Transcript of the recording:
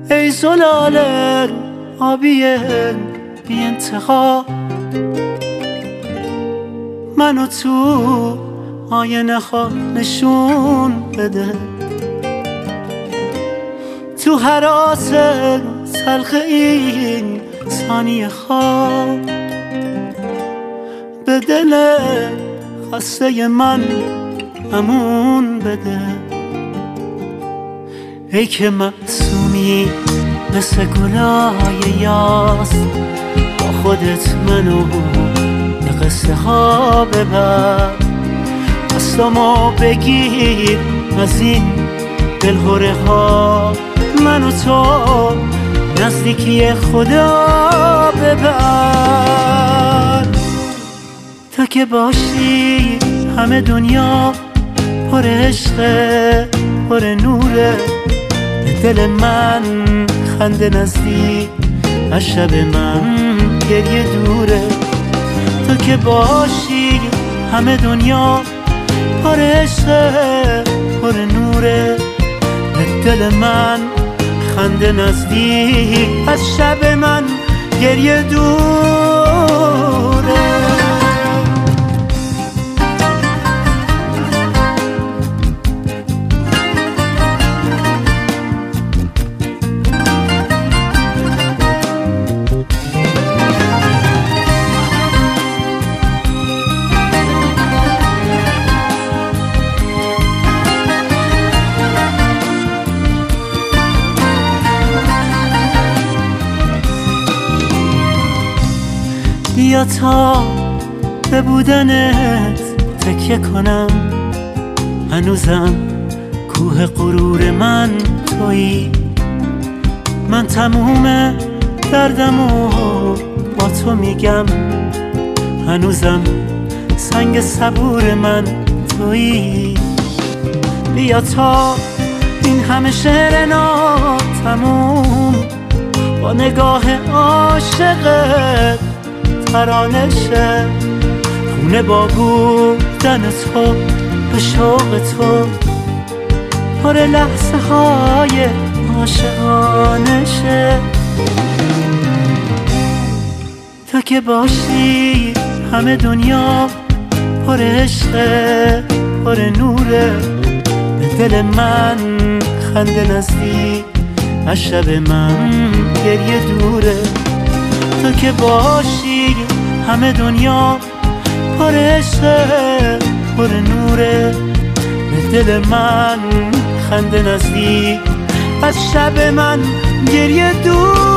ای زلال آبی بی انتها، منو تو آینه ها نشون بده. تو هراس تلخ این ثانیه ها به دل خسته من امون بده. ای که معصومی مثل گلای یاس، با خودت منو به قصه ها ببر. دستامو بگیر از این دلهوره ها، منو تو نزدیکی خدا ببر. تا که باشی همه دنیا پر عشقه پر نوره، به دل من خنده نزدیک از شب من گریه دوره. تا که باشی همه دنیا پر عشقه پر نوره، به دل من خنده نزدیک از شب من گریه دوره. بیا تا به بودنت تکیه کنم، هنوزم کوه غرور من تویی. من تموم دردمو با تو میگم، هنوزم سنگ صبور من تویی. بیا تا این همه شعر ناتموم با نگاه عاشقت ترانه شه. خونه با بودن تو به شوق تو پر لحظه های عاشقانه شه. تا که باشی همه دنیا پر عشقه پر نوره، به دل من خنده نزدیک از شب من گریه دوره. تا که باشی همه دنیا پر عشقه پر نوره، به دل من خنده نزدیک از شب من گریه دور.